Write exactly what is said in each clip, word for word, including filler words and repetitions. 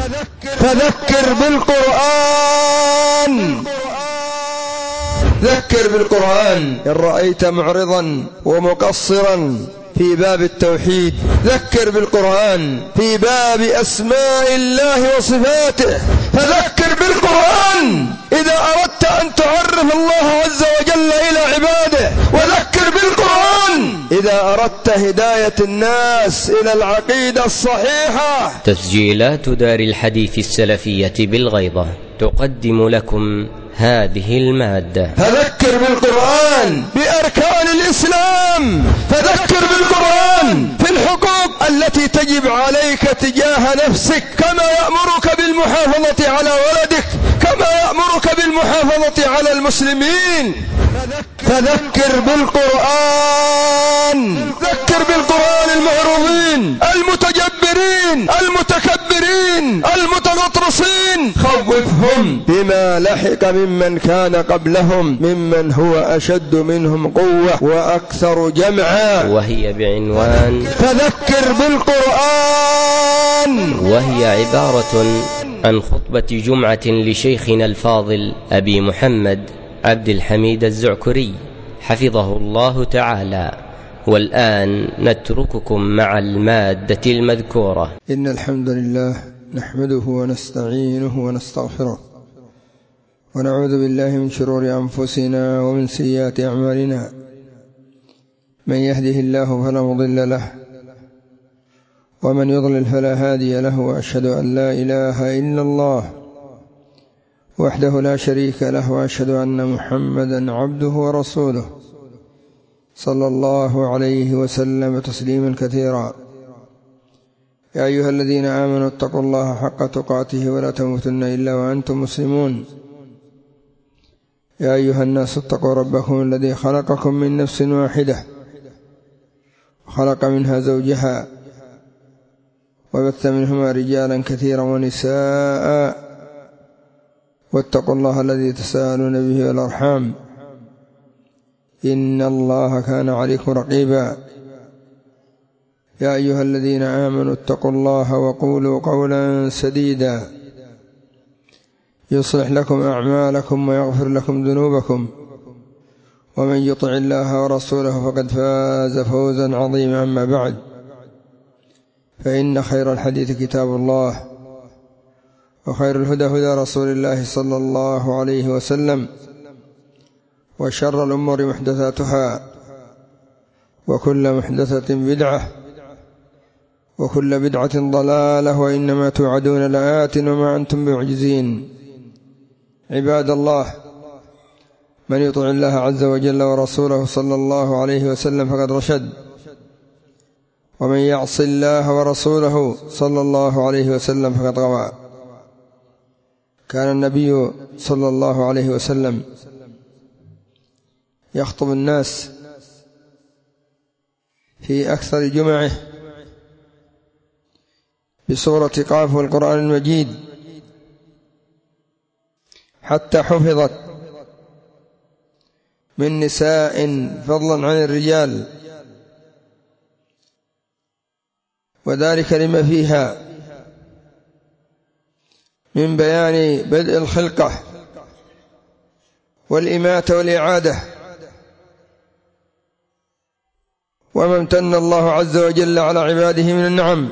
فذكر بالقرآن ذكر بالقرآن. إن رأيت معرضا ومقصرا في باب التوحيد ذكر بالقرآن في باب أسماء الله وصفاته. فذكر بالقرآن إذا أردت أن تعرف الله عز وجل إلى عباده، وذكر بالقرآن إذا أردت هداية الناس إلى العقيدة الصحيحة. تسجيلات دار الحديث السلفية بالغيضة تقدم لكم هذه المادة. فذكر بالقرآن بأركان الإسلام، فذكر بالقرآن في الحقوق التي تجب عليك تجاه نفسك، كما يأمرك بالمحافظة على ولدك، كما يأمرك بالمحافظة على المسلمين. فذكر بالقرآن، ذكر بالقرآن المعروضين المتجبرين المتكبرين المتغطرسين، خوفهم بما لحق ممن كان قبلهم ممن هو أشد منهم قوة وأكثر جمعا، وهي بعنوان فذكر بالقرآن، وهي عبارة عن خطبة جمعة لشيخنا الفاضل أبي محمد عبد الحميد الزعكري حفظه الله تعالى. والآن نترككم مع المادة المذكورة. إن الحمد لله نحمده ونستعينه ونستغفره، ونعوذ بالله من شرور أنفسنا ومن سيئات أعمالنا. من يهده الله فلا مضل له، ومن يضلل فلا هادي له، وأشهد أن لا إله إلا الله وحده لا شريك له، وأشهد أن محمدا عبده ورسوله صلى الله عليه وسلم تسليما كثيرا. يا أيها الذين آمنوا اتقوا الله حق تقاته ولا تموتن إلا وأنتم مسلمون. يا أيها الناس اتقوا ربكم الذي خلقكم من نفس واحدة، وخلق منها زوجها، وبث منهما رجالا كثيرا ونساء، واتقوا الله الذي تساءلون به والأرحام، إن الله كان عليكم رقيبا. يا أيها الذين آمنوا اتقوا الله وقولوا قولا سديدا يصلح لكم أعمالكم ويغفر لكم ذنوبكم، ومن يطع الله ورسوله فقد فاز فوزا عظيما. أما بعد، فإن خير الحديث كتاب الله، وخير الهدى هدى رسول الله صلى الله عليه وسلم، وشر الأمور محدثاتها، وكل محدثة بدعة، وكل بدعة ضلالة، وإنما توعدون لآت وما أنتم بمعجزين. عباد الله، من يطع الله عز وجل ورسوله صلى الله عليه وسلم فقد رشد، ومن يعص الله ورسوله صلى الله عليه وسلم فقد غوى. كان النبي صلى الله عليه وسلم يخطب الناس في أكثر جمعه بسورة قاف والقرآن المجيد، حتى حفظت من نساء فضلا عن الرجال، وذلك لما فيها من بيان بدء الخلقة والإماتة والإعادة، وما امتن الله عز وجل على عباده من النعم،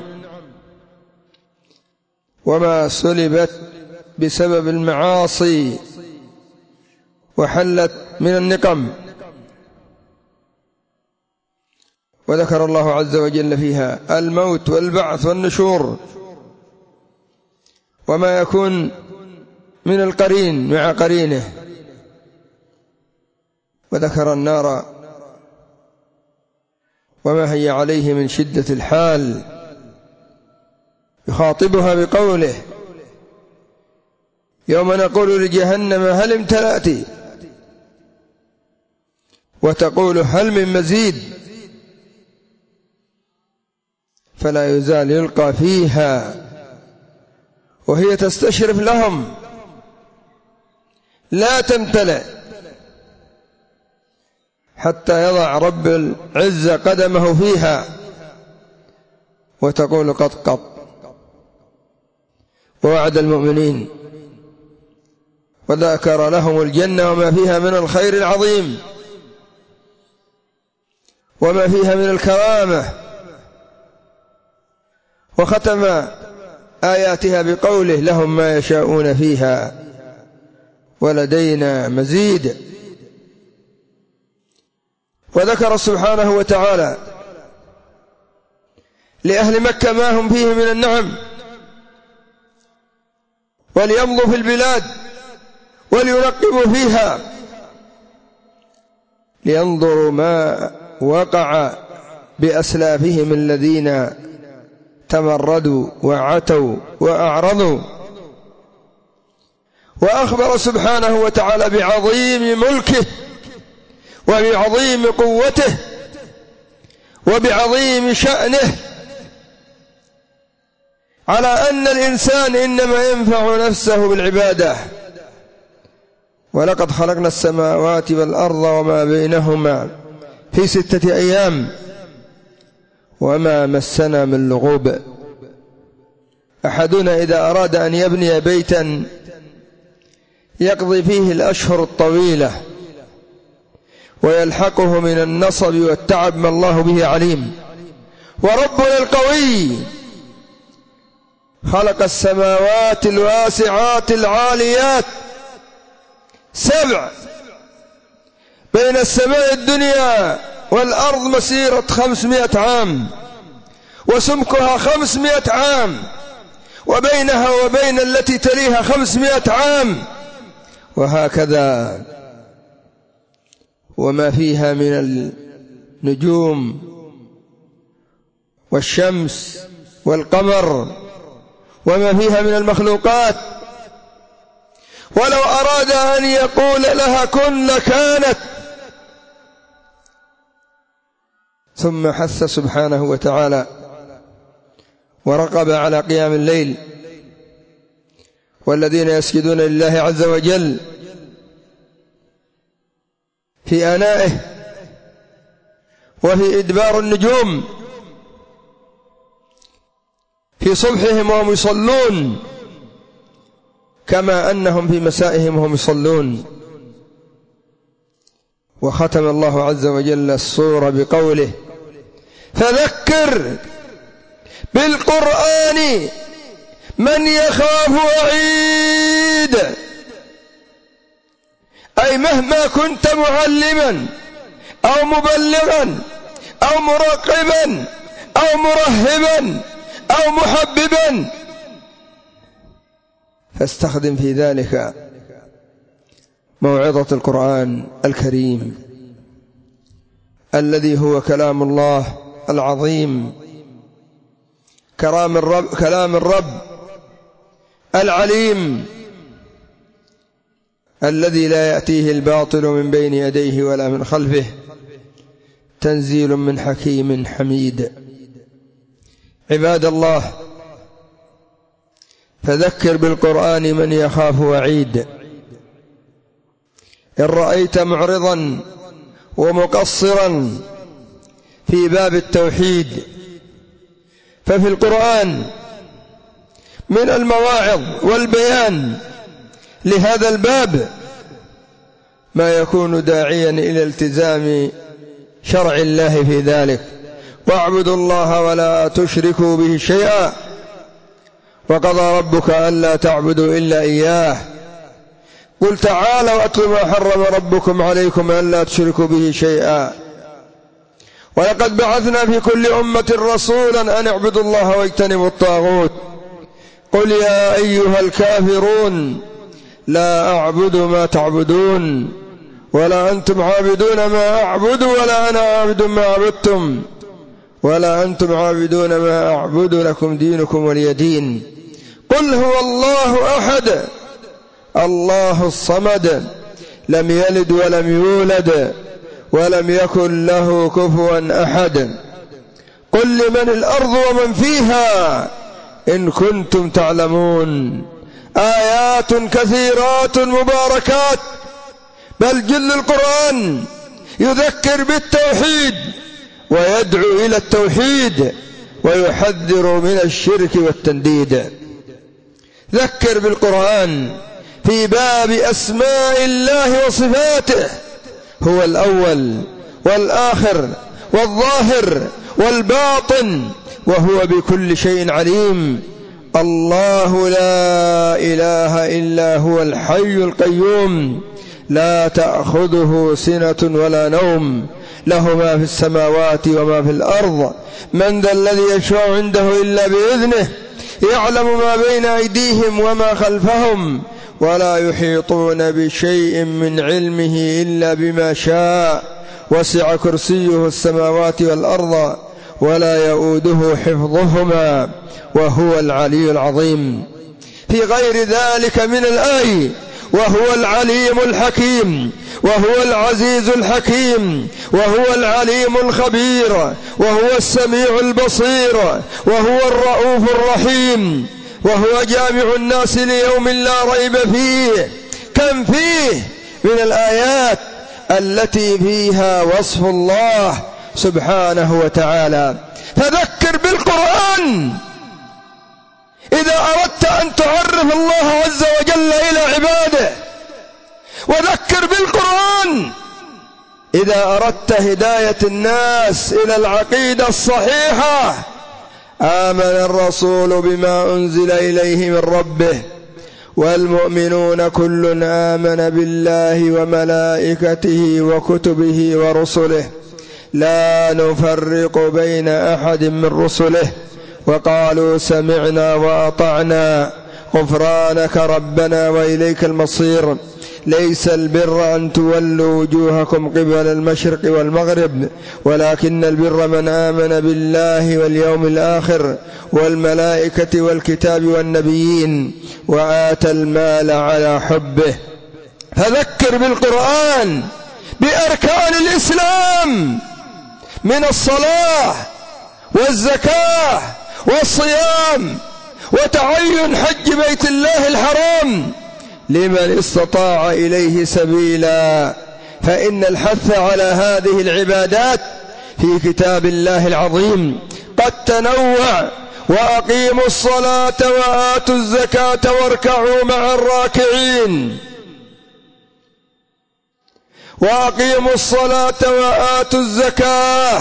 وما سلبت بسبب المعاصي وحلت من النقم. وذكر الله عز وجل فيها الموت والبعث والنشور، وما يكون من القرين مع قرينه، وذكر النار وما هي عليه من شدة الحال، يخاطبها بقوله: يوم نقول لجهنم هل امتلأت، وتقول هل من مزيد، فلا يزال يلقى فيها وهي تستشرف لهم لا تمتلئ، حتى يضع رب العزة قدمه فيها وتقول قد قط، ووعد المؤمنين وذكر لهم الجنة وما فيها من الخير العظيم وما فيها من الكرامة، وختم آياتها بقوله لهم ما يشاءون فيها ولدينا مزيد. وذكر سبحانه وتعالى لأهل مكة ما هم فيه من النعم، وليمضوا في البلاد وليرقبوا فيها لينظروا ما وقع بأسلافهم الذين تمردوا وعتوا وأعرضوا. وأخبر سبحانه وتعالى بعظيم ملكه وبعظيم قوته وبعظيم شأنه، على أن الإنسان إنما ينفع نفسه بالعبادة. ولقد خلقنا السماوات والأرض وما بينهما في ستة أيام وما مسنا من لغوب. أحدنا إذا أراد أن يبني بيتا يقضي فيه الأشهر الطويلة ويلحقه من النصب والتعب ما الله به عليم. وربنا القوي خلق السماوات الواسعات العاليات سبع، بين السماء الدنيا والأرض مسيرة خمسمائة عام وسمكها خمسمائة عام، وبينها وبين التي تليها خمسمائة عام، وهكذا وما فيها من النجوم والشمس والقمر وما فيها من المخلوقات. ولو أراد أن يقول لها كن لكانت. ثم حث سبحانه وتعالى ورقب على قيام الليل والذين يسجدون لله عز وجل في آنائه وفي إدبار النجوم في صبحهم وهم يصلون كما أنهم في مسائهم وهم يصلون. وختم الله عز وجل السورة بقوله فذكر بالقرآن من يخاف وعيد، أي مهما كنت معلما أو مبلغا أو مرقبا أو مرهبا أو محببا فاستخدم في ذلك موعظة القرآن الكريم الذي هو كلام الله العظيم، كلام الرب, كلام الرب العليم الذي لا يأتيه الباطل من بين يديه ولا من خلفه، تنزيل من حكيم حميد. عباد الله، فذكر بالقرآن من يخاف وعيد. إن رأيت معرضا ومقصرا في باب التوحيد ففي القرآن من المواعظ والبيان لهذا الباب ما يكون داعيا إلى التزام شرع الله في ذلك. واعبدوا الله ولا تشركوا به شيئا وقضى ربك ألا تعبدوا إلا إياه. قل تعالوا أتل ما حرم ربكم عليكم ألا تشركوا به شيئا ولقد بعثنا في كل أمة رسولا أن اعبدوا الله واجتنبوا الطاغوت قل يا أيها الكافرون لا أعبد ما تعبدون ولا أنتم عابدون ما أعبد ولا أنا عابد ما عبدتم ولا أنتم عابدون ما أعبد لكم دينكم ولي دين. قل هو الله أحد الله الصمد لم يلد ولم يولد ولم يكن له كفوا أحد. قل لمن الأرض ومن فيها إن كنتم تعلمون. آيات كثيرات مباركات، بل جل القرآن يذكر بالتوحيد ويدعو إلى التوحيد ويحذر من الشرك والتنديد. ذكر بالقرآن في باب أسماء الله وصفاته، هو الأول والآخر والظاهر والباطن، وهو بكل شيء عليم. الله لا إله إلا هو الحي القيوم، لا تأخذه سنة ولا نوم، له ما في السماوات وما في الأرض، من ذا الذي يشفع عنده إلا بإذنه، يعلم ما بين أيديهم وما خلفهم، ولا يحيطون بشيء من علمه إلا بما شاء، وسع كرسيه السماوات والأرض ولا يؤوده حفظهما وهو العلي العظيم. في غير ذلك من الآية: وهو العليم الحكيم، وهو العزيز الحكيم، وهو العليم الخبير، وهو السميع البصير، وهو الرؤوف الرحيم، وهو جامع الناس ليوم لا ريب فيه. كم فيه من الآيات التي فيها وصف الله سبحانه وتعالى. فذكر بالقرآن إذا أردت أن تعرف الله عز وجل إلى عباده، وذكر بالقرآن إذا أردت هداية الناس إلى العقيدة الصحيحة. آمن الرسول بما أنزل إليه من ربه والمؤمنون كل آمن بالله وملائكته وكتبه ورسله لا نفرق بين أحد من رسله وقالوا سمعنا وأطعنا غفرانك ربنا وإليك المصير. ليس البر أن تولوا وجوهكم قبل المشرق والمغرب ولكن البر من آمن بالله واليوم الآخر والملائكة والكتاب والنبيين وآتى المال على حبه. فذكر بالقرآن بأركان الإسلام من الصلاة والزكاة والصيام وتعين حج بيت الله الحرام لمن استطاع إليه سبيلا، فإن الحث على هذه العبادات في كتاب الله العظيم قد تنوع. وأقيموا الصلاة وآتوا الزكاة واركعوا مع الراكعين. وأقيموا الصلاة وآتوا الزكاة،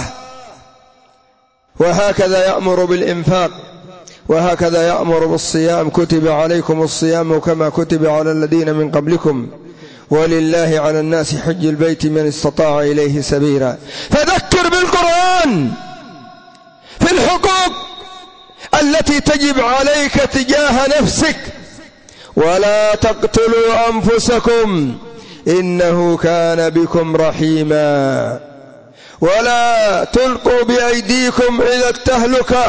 وهكذا يأمر بالإنفاق، وهكذا يأمر بالصيام. كتب عليكم الصيام كما كتب على الذين من قبلكم ولله على الناس حج البيت من استطاع إليه سبيلا. فذكر بالقرآن في الحقوق التي تجب عليك تجاه نفسك: ولا تقتلوا أنفسكم إنه كان بكم رحيما، ولا تلقوا بأيديكم إلى التهلكة،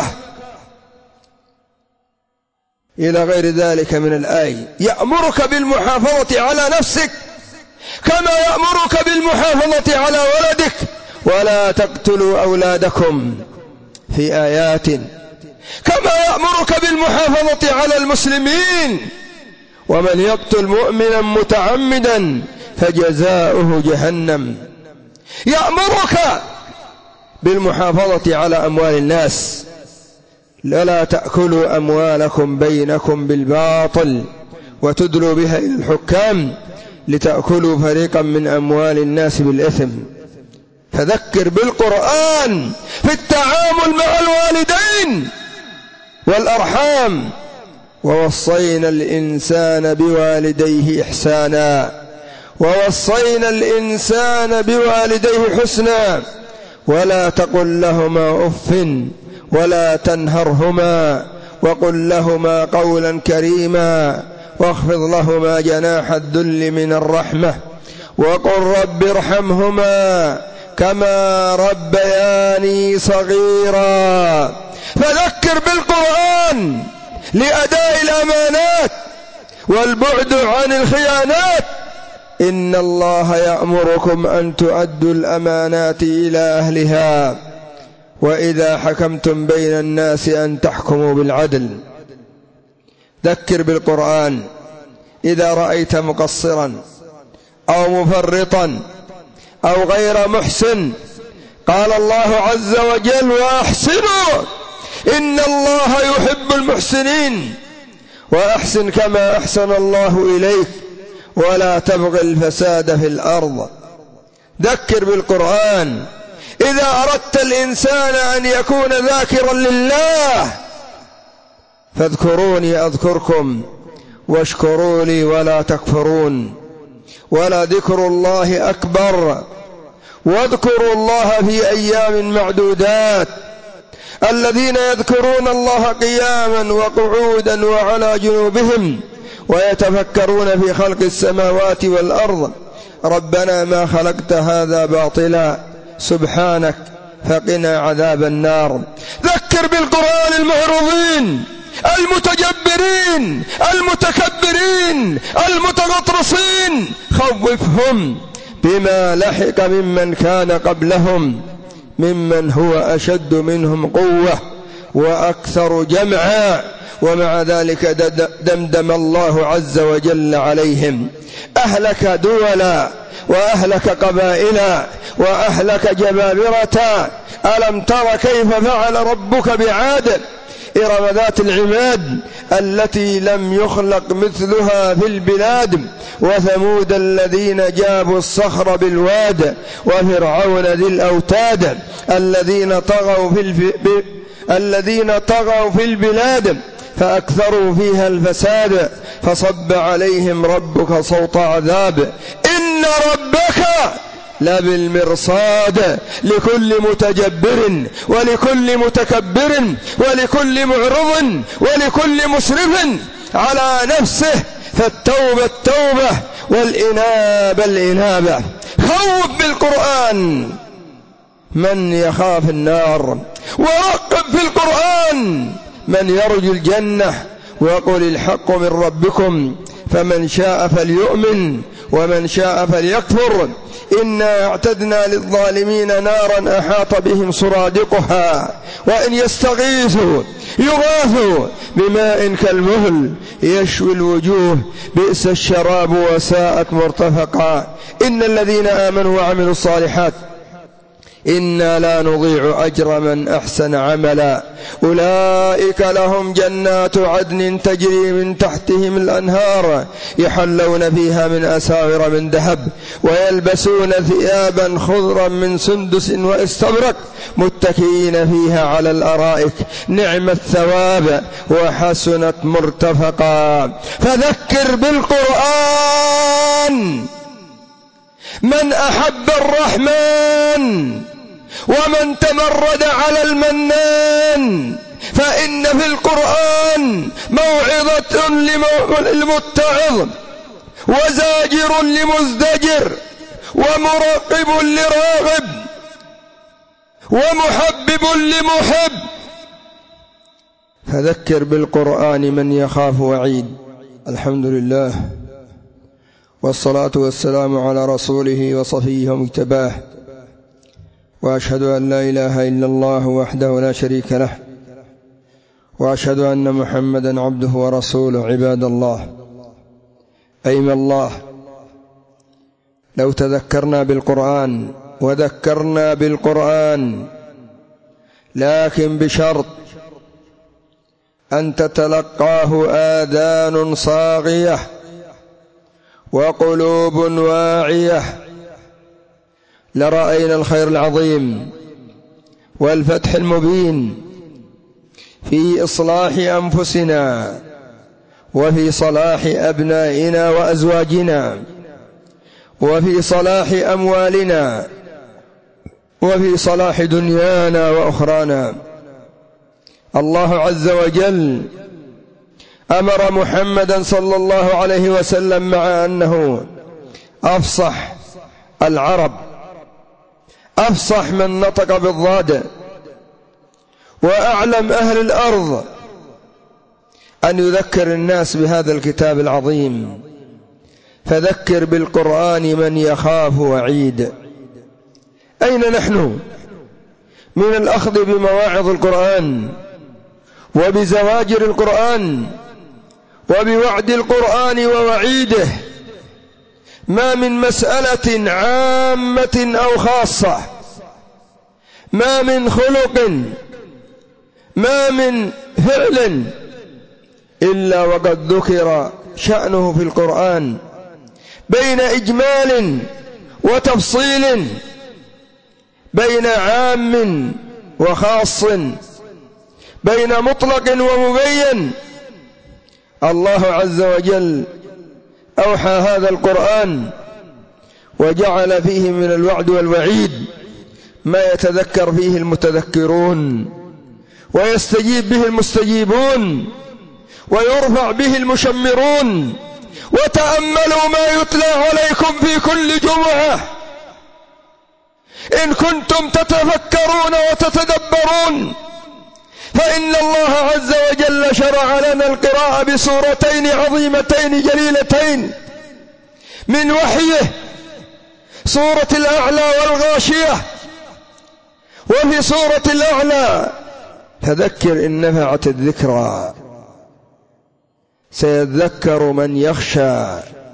إلى غير ذلك من الآية. يأمرك بالمحافظة على نفسك كما يأمرك بالمحافظة على ولدك: ولا تقتلوا أولادكم، في آيات. كما يأمرك بالمحافظة على المسلمين: ومن يقتل مؤمنا متعمدا فجزاؤه جهنم. يأمرك بالمحافظة على أموال الناس: لا تأكلوا أموالكم بينكم بالباطل وتدلوا بها إلى الحكام لتأكلوا فريقا من أموال الناس بالإثم. فذكر بالقرآن في التعامل مع الوالدين والأرحام: ووصينا الإنسان بوالديه إحسانا، ووصينا الإنسان بوالديه حسنا، ولا تقل لهما أف ولا تنهرهما وقل لهما قولا كريما واخفض لهما جناح الذل من الرحمة وقل رب ارحمهما كما ربياني صغيرا. فذكر بالقرآن لأداء الأمانات والبعد عن الخيانات: إن الله يأمركم أن تؤدوا الأمانات إلى أهلها وإذا حكمتم بين الناس أن تحكموا بالعدل. ذكر بالقرآن إذا رأيت مقصرا أو مفرطا أو غير محسن. قال الله عز وجل: وأحسنوا إن الله يحب المحسنين. وأحسن كما أحسن الله إليك ولا تبغ الفساد في الأرض. ذكر بالقرآن. إذا أردت الإنسان أن يكون ذاكرا لله فاذكروني أذكركم واشكروا لي ولا تكفرون. ولا ذكر الله أكبر. واذكروا الله في أيام معدودات. الذين يذكرون الله قياما وقعودا وعلى جنوبهم ويتفكرون في خلق السماوات والأرض ربنا ما خلقت هذا باطلا سبحانك فقنا عذاب النار. ذكر بالقرآن المعرضين المتجبرين المتكبرين المتغطرسين. خوفهم بما لحق ممن كان قبلهم ممن هو أشد منهم قوة وأكثر جمعا ومع ذلك دمدم الله عز وجل عليهم. أهلك دولا وأهلك قبائلا وأهلك جبابرة. ألم تر كيف فعل ربك بعاد إرم ذات العماد التي لم يخلق مثلها في البلاد وثمود الذين جابوا الصخر بالواد وفرعون ذي الأوتاد الذين طغوا في الف... ب... الذين طغوا في البلاد فأكثروا فيها الفساد فصب عليهم ربك صوت عذاب إن ربك لبالمرصاد لكل متجبر ولكل متكبر ولكل معرض ولكل مسرف على نفسه فالتوبة التوبة والإنابة الإنابة. خوف بالقرآن من يخاف النار ورقب في القرآن من يرجو الجنة وقل الحق من ربكم فمن شاء فليؤمن ومن شاء فليكفر إنا اعتدنا للظالمين نارا أحاط بهم سرادقها وإن يستغيثوا يغاثوا بماء كالمهل يشوي الوجوه بئس الشراب وساءت مرتفقا. إن الذين آمنوا وعملوا الصالحات إنا لا نضيع أجر من أحسن عملا أولئك لهم جنات عدن تجري من تحتهم الأنهار يحلون فيها من أساور من ذهب ويلبسون ثيابا خضرا من سندس واستبرق متكئين فيها على الأرائك نعم الثواب وحسنت مرتفقا. فذكر بالقرآن من أحب الرحمن ومن تمرد على المنان فإن في القرآن موعظة للمتعظ وزاجر لمزدجر ومرقب لراغب ومحبب لمحب. فذكر بالقرآن من يخاف وعيد. الحمد لله والصلاة والسلام على رسوله وصفيه ومجتباه وأشهد أن لا إله إلا الله وحده لا شريك له وأشهد أن محمدا عبده ورسوله. عباد الله أيم الله لو تذكرنا بالقرآن وذكرنا بالقرآن لكن بشرط أن تتلقاه آذان صاغية وقلوب واعية لرأينا الخير العظيم والفتح المبين في إصلاح أنفسنا وفي صلاح أبنائنا وأزواجنا وفي صلاح أموالنا وفي صلاح دنيانا وأخرانا. الله عز وجل أمر محمدا صلى الله عليه وسلم مع أنه أفصح العرب أفصح من نطق بالضاد وأعلم أهل الأرض أن يذكر الناس بهذا الكتاب العظيم. فذكر بالقرآن من يخاف وعيد. أين نحن من الأخذ بمواعظ القرآن وبزواجر القرآن وبوعد القرآن ووعيده؟ ما من مسألة عامة أو خاصة، ما من خلق، ما من فعل إلا وقد ذكر شأنه في القرآن بين إجمال وتفصيل، بين عام وخاص، بين مطلق ومبين. الله عز وجل أوحى هذا القرآن وجعل فيه من الوعد والوعيد ما يتذكر فيه المتذكرون ويستجيب به المستجيبون ويرفع به المشمرون. وتأملوا ما يتلى عليكم في كل جمعة إن كنتم تتفكرون وتتدبرون، فإن الله عز وجل شرع لنا القراءة بسورتين عظيمتين جليلتين من وحيه، سورة الأعلى والغاشية. وفي سورة الأعلى: فذكر إن نفعت الذكرى سيذكر من يخشى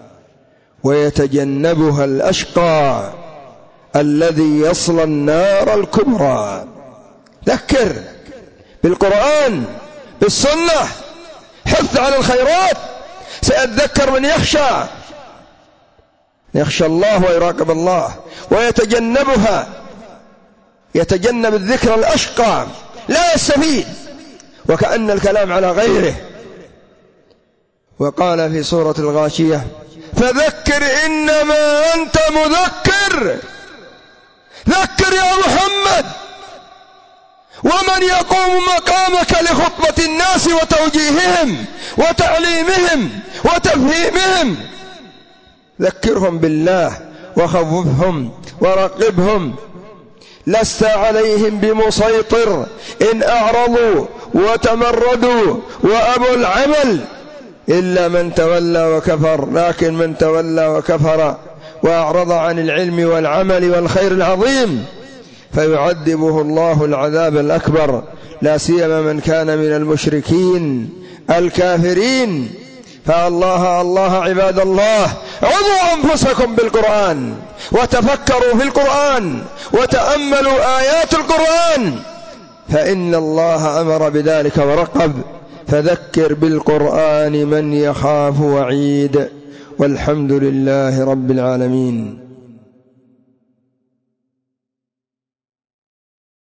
ويتجنبها الأشقى الذي يصلى النار الكبرى. ذكر بالقرآن بالسنة، حث على الخيرات. سيذكر من يخشى يخشى الله ويراقب الله ويتجنبها، يتجنب الذكر الأشقى لا يستفيد، وكأن الكلام على غيره. وقال في سورة الغاشية: فذكر إنما أنت مذكر. ذكر يا محمد ومن يقوم مقامك لخطبة الناس وتوجيههم وتعليمهم وتفهيمهم. ذكرهم بالله وخوفهم ورقبهم. لست عليهم بمسيطر إن أعرضوا وتمردوا وأبوا العمل إلا من تولى وكفر. لكن من تولى وكفر وأعرض عن العلم والعمل والخير العظيم فيعذبه الله العذاب الأكبر، لا سيما من كان من المشركين الكافرين. فالله الله عباد الله، عظوا أنفسكم بالقرآن وتفكروا في القرآن وتأملوا آيات القرآن، فإن الله أمر بذلك ورقب. فذكر بالقرآن من يخاف وعيد. والحمد لله رب العالمين.